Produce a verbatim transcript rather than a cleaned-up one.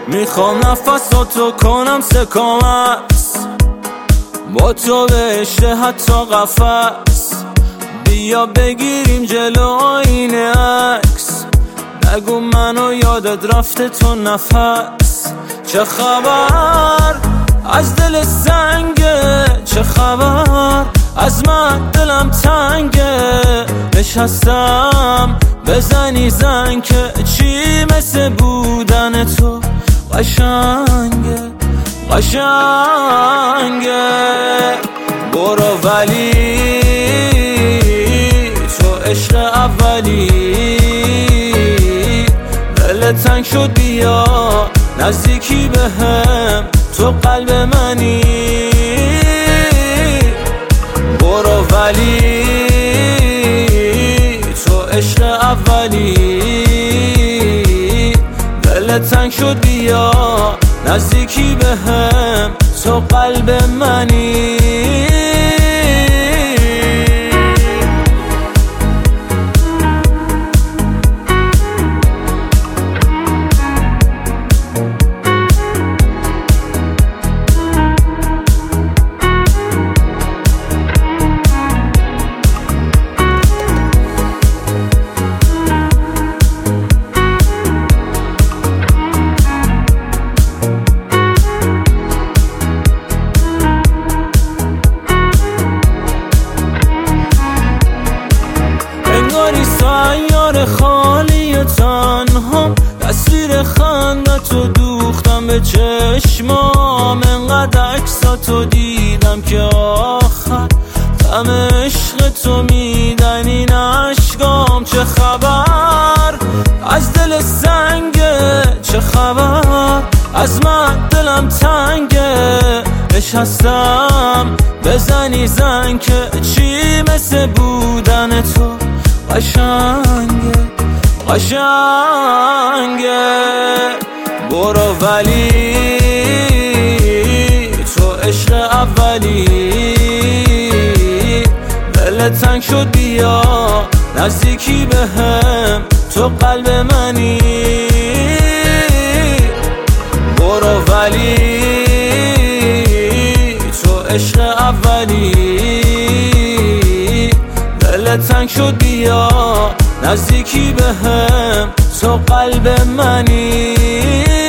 میخوام نفساتو کنم سکامس، با تو بهشته حتی قفس. بیا بگیریم جلو آینه عکس، نگو منو یادت رفته تو نفس. چه خبر از دل سنگه، چه خبر از من دلم تنگه. نشستم بزنی زنگ که چی مثل بودن تو قشنگه قشنگه. برو ولی تو عشق اولی، دل تنگ شد بیا نزدیکی بهم، تو قلب منی. برو ولی تو عشق اولی، دل تنگ شد بیا نزدیکی بهم، تو قلب منی. سیار خالی و تنها، تصویر خندتو دوختم به چشمام. انقدر عکساتو دیدم که آخر غم عشق تو میدن این اشکام. چه خبر از دل سنگه، چه خبر از من دلم تنگه. نشستم بزنی زنگ که چی مثل بودن تو قشنگه قشنگه. برو ولی تو عشق اولی، دل تنگ شد بیا نزدیکی بهم، تو قلب منی. برو ولی تو عشق اولی، دل تنگ شد بیا نزدیکی بهم، تو قلب منی.